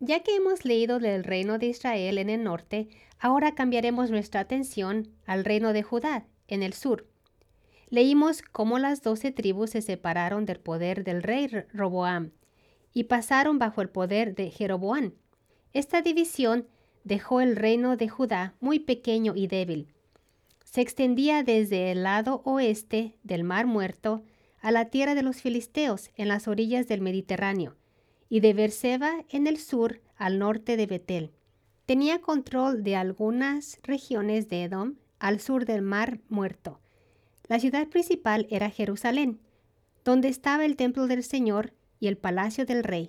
Ya que hemos leído del reino de Israel en el norte, ahora cambiaremos nuestra atención al reino de Judá en el sur. Leímos cómo las 12 tribus se separaron del poder del rey Roboam y pasaron bajo el poder de Jeroboam. Esta división dejó el reino de Judá muy pequeño y débil. Se extendía desde el lado oeste del Mar Muerto a la tierra de los filisteos en las orillas del Mediterráneo y de Beerseba en el sur al norte de Betel. Tenía control de algunas regiones de Edom al sur del Mar Muerto. La ciudad principal era Jerusalén, donde estaba el templo del Señor y el palacio del rey.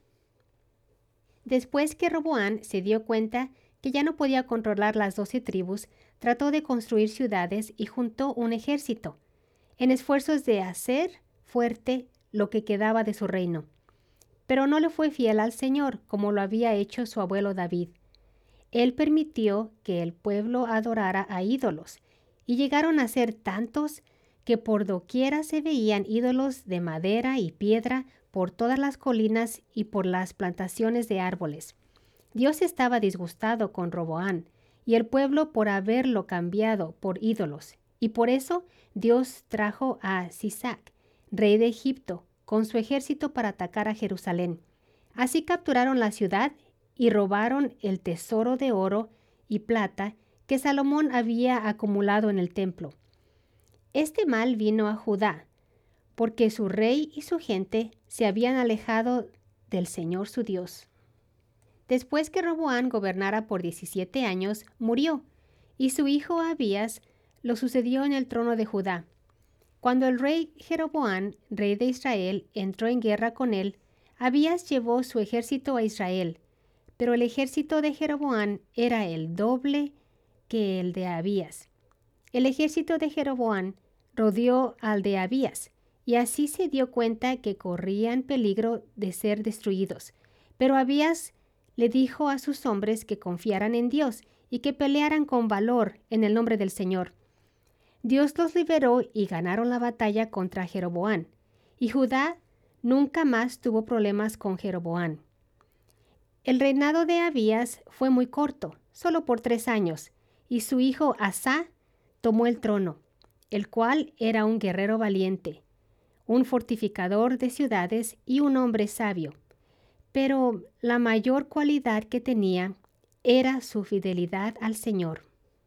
Después que Roboam se dio cuenta que ya no podía controlar las 12 tribus, trató de construir ciudades y juntó un ejército, en esfuerzos de hacer fuerte lo que quedaba de su reino. Pero no le fue fiel al Señor como lo había hecho su abuelo David. Él permitió que el pueblo adorara a ídolos, y llegaron a ser tantos que por doquiera se veían ídolos de madera y piedra por todas las colinas y por las plantaciones de árboles. Dios estaba disgustado con Roboam y el pueblo por haberlo cambiado por ídolos, y por eso Dios trajo a Sisac, rey de Egipto, con su ejército para atacar a Jerusalén. Así capturaron la ciudad y robaron el tesoro de oro y plata que Salomón había acumulado en el templo. Este mal vino a Judá, porque su rey y su gente se habían alejado del Señor su Dios. Después que Roboam gobernara por 17 años, murió, y su hijo Abías lo sucedió en el trono de Judá. Cuando el rey Jeroboam, rey de Israel, entró en guerra con él, Abías llevó su ejército a Israel, pero el ejército de Jeroboam era el doble que el de Abías. El ejército de Jeroboam rodeó al de Abías, y así se dio cuenta que corrían peligro de ser destruidos. Pero Abías le dijo a sus hombres que confiaran en Dios y que pelearan con valor en el nombre del Señor. Dios los liberó y ganaron la batalla contra Jeroboam, y Judá nunca más tuvo problemas con Jeroboam. El reinado de Abías fue muy corto, solo por 3 años, y su hijo Asá tomó el trono, el cual era un guerrero valiente, un fortificador de ciudades y un hombre sabio. Pero la mayor cualidad que tenía era su fidelidad al Señor.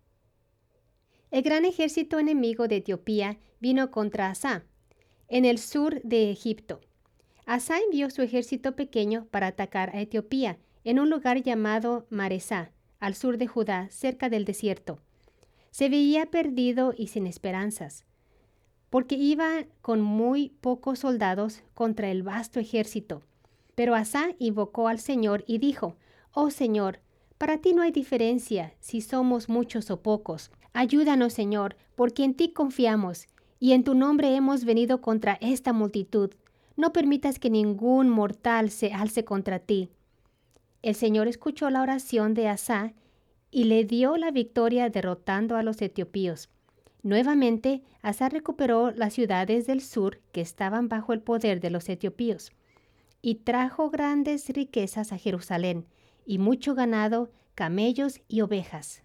El gran ejército enemigo de Etiopía vino contra Asá, en el sur de Egipto. Asá envió su ejército pequeño para atacar a Etiopía, en un lugar llamado Maresá, al sur de Judá, cerca del desierto. Se veía perdido y sin esperanzas, porque iba con muy pocos soldados contra el vasto ejército. Pero Asá invocó al Señor y dijo: «Oh Señor, para ti no hay diferencia si somos muchos o pocos. Ayúdanos, Señor, porque en ti confiamos, y en tu nombre hemos venido contra esta multitud. No permitas que ningún mortal se alce contra ti». El Señor escuchó la oración de Asá y le dio la victoria derrotando a los etiopíos. Nuevamente, Asá recuperó las ciudades del sur que estaban bajo el poder de los etiopíos, y trajo grandes riquezas a Jerusalén, y mucho ganado, camellos y ovejas.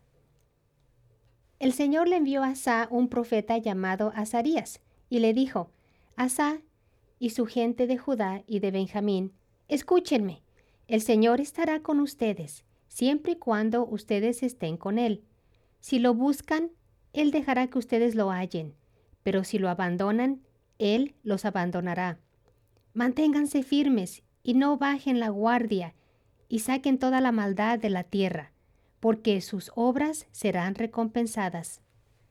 El Señor le envió a Asá un profeta llamado Azarías, y le dijo: «Asá y su gente de Judá y de Benjamín, escúchenme. El Señor estará con ustedes, siempre y cuando ustedes estén con Él. Si lo buscan, Él dejará que ustedes lo hallen, pero si lo abandonan, Él los abandonará. Manténganse firmes y no bajen la guardia, y saquen toda la maldad de la tierra, porque sus obras serán recompensadas».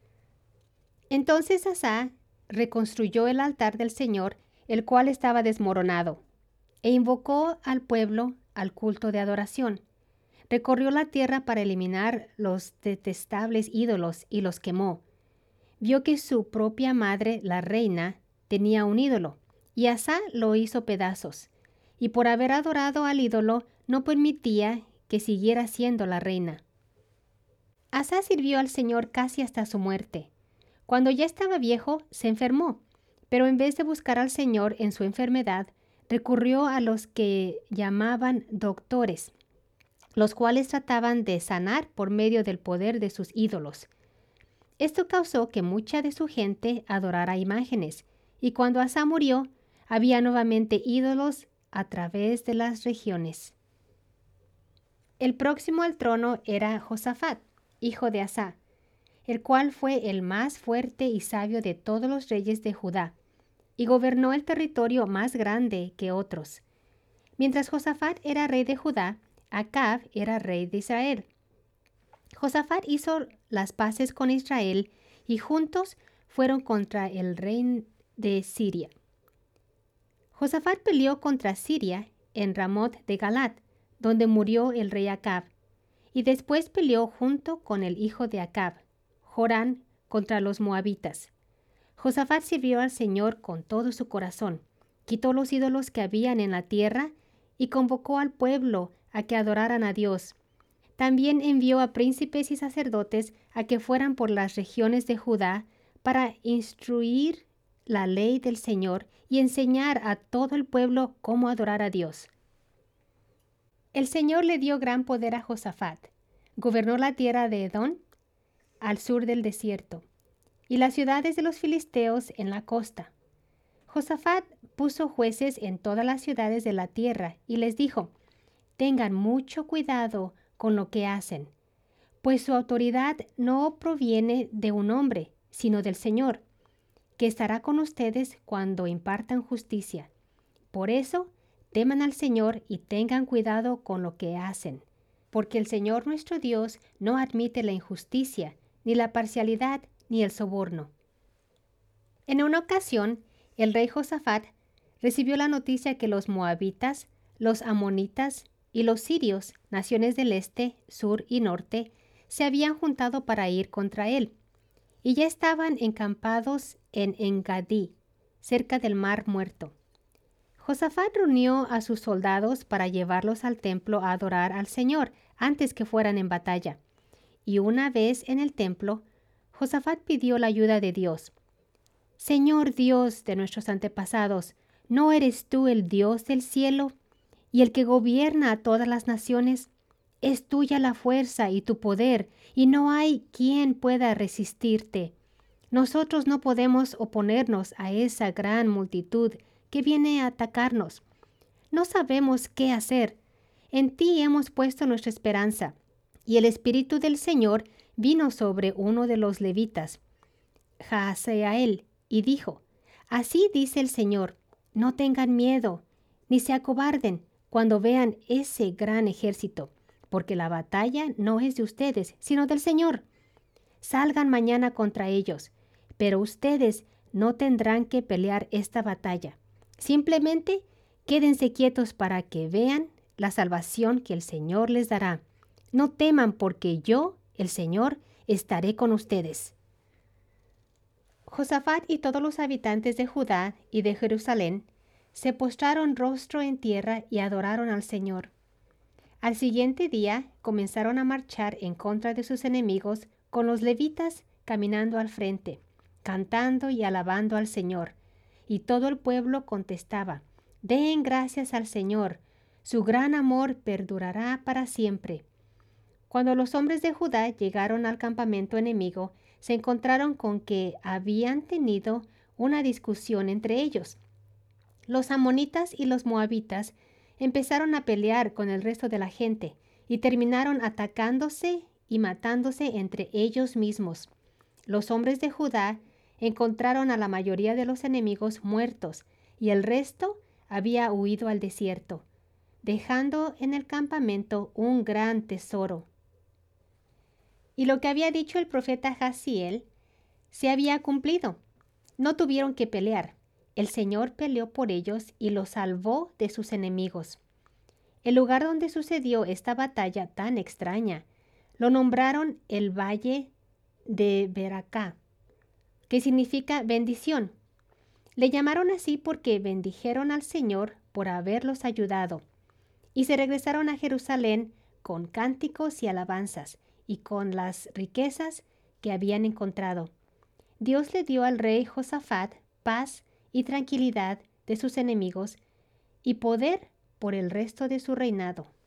Entonces Asá reconstruyó el altar del Señor, el cual estaba desmoronado, e invocó al pueblo al culto de adoración. Recorrió la tierra para eliminar los detestables ídolos y los quemó. Vio que su propia madre, la reina, tenía un ídolo, y Asá lo hizo pedazos, y por haber adorado al ídolo no permitía que siguiera siendo la reina. Asá sirvió al Señor casi hasta su muerte. Cuando ya estaba viejo, se enfermó, pero en vez de buscar al Señor en su enfermedad, recurrió a los que llamaban doctores los cuales trataban de sanar por medio del poder de sus ídolos. Esto causó que mucha de su gente adorara imágenes, y cuando Asa murió, había nuevamente ídolos a través de las regiones. El próximo al trono era Josafat, hijo de Asa, el cual fue el más fuerte y sabio de todos los reyes de Judá, y gobernó el territorio más grande que otros. Mientras Josafat era rey de Judá, Acab era rey de Israel. Josafat hizo las paces con Israel y juntos fueron contra el rey de Siria. Josafat peleó contra Siria en Ramot de Galat, donde murió el rey Acab, y después peleó junto con el hijo de Acab, Jorán, contra los moabitas. Josafat sirvió al Señor con todo su corazón, quitó los ídolos que habían en la tierra y convocó al pueblo a que adoraran a Dios. También envió a príncipes y sacerdotes a que fueran por las regiones de Judá para instruir la ley del Señor y enseñar a todo el pueblo cómo adorar a Dios. El Señor le dio gran poder a Josafat. Gobernó la tierra de Edom, al sur del desierto, y las ciudades de los filisteos en la costa. Josafat puso jueces en todas las ciudades de la tierra y les dijo: tengan mucho cuidado con lo que hacen, pues su autoridad no proviene de un hombre, sino del Señor, que estará con ustedes cuando impartan justicia. Por eso, teman al Señor y tengan cuidado con lo que hacen, porque el Señor nuestro Dios no admite la injusticia, ni la parcialidad, ni el soborno. En una ocasión, el rey Josafat recibió la noticia que los moabitas, los amonitas y los sirios, naciones del este, sur y norte, se habían juntado para ir contra él, y ya estaban encampados en Engadí, cerca del Mar Muerto. Josafat reunió a sus soldados para llevarlos al templo a adorar al Señor antes que fueran en batalla. Y una vez en el templo, Josafat pidió la ayuda de Dios. Señor Dios de nuestros antepasados, ¿no eres tú el Dios del cielo y el que gobierna a todas las naciones? Es tuya la fuerza y tu poder, y no hay quien pueda resistirte. Nosotros no podemos oponernos a esa gran multitud que viene a atacarnos. No sabemos qué hacer. En ti hemos puesto nuestra esperanza. Y el Espíritu del Señor vino sobre uno de los levitas, Jaaziel, y dijo: así dice el Señor, no tengan miedo, ni se acobarden cuando vean ese gran ejército, porque la batalla no es de ustedes, sino del Señor. Salgan mañana contra ellos, pero ustedes no tendrán que pelear esta batalla. Simplemente quédense quietos para que vean la salvación que el Señor les dará. No teman, porque yo, el Señor, estaré con ustedes. Josafat y todos los habitantes de Judá y de Jerusalén se postraron rostro en tierra y adoraron al Señor. Al siguiente día comenzaron a marchar en contra de sus enemigos, con los levitas caminando al frente, cantando y alabando al Señor. Y todo el pueblo contestaba: den gracias al Señor, su gran amor perdurará para siempre. Cuando los hombres de Judá llegaron al campamento enemigo, se encontraron con que habían tenido una discusión entre ellos. Los amonitas y los moabitas empezaron a pelear con el resto de la gente y terminaron atacándose y matándose entre ellos mismos. Los hombres de Judá encontraron a la mayoría de los enemigos muertos y el resto había huido al desierto, dejando en el campamento un gran tesoro. Y lo que había dicho el profeta Jaaziel se había cumplido. No tuvieron que pelear. El Señor peleó por ellos y los salvó de sus enemigos. El lugar donde sucedió esta batalla tan extraña lo nombraron el Valle de Beracá, que significa bendición. Le llamaron así porque bendijeron al Señor por haberlos ayudado, y se regresaron a Jerusalén con cánticos y alabanzas y con las riquezas que habían encontrado. Dios le dio al rey Josafat paz y tranquilidad de sus enemigos y poder por el resto de su reinado.